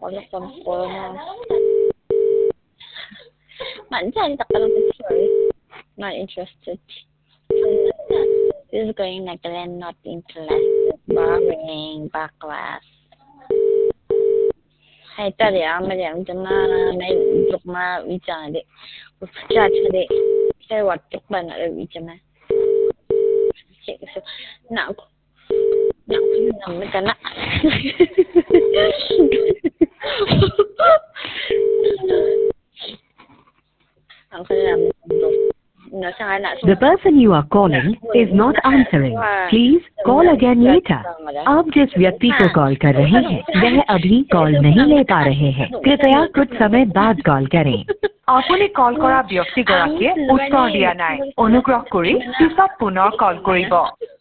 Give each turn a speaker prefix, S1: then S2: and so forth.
S1: Wala kang corona. Manjan tak lang sorry. Not interested. This is going like Glenn, not interested. Boring, backlash. Hay ta ya ma yang jama nai juk ma wi cha de. Ku cha cha de. Sai wat tuk ban la wi cha ma. Nak nak kan nak.
S2: The person you are calling is not answering. Please call again later. आप जिस व्यक्ति को call कर रहे हैं वह अभी call नहीं ले पा रहे हैं। कृपया कुछ समय बाद कॉल करें।
S3: আপুনি কল কৰা ব্যক্তিগৰাকীয়ে উত্তৰ দিয়া নাই। অনুগ্ৰহ কৰি পিছত পুনৰ কল কৰিব।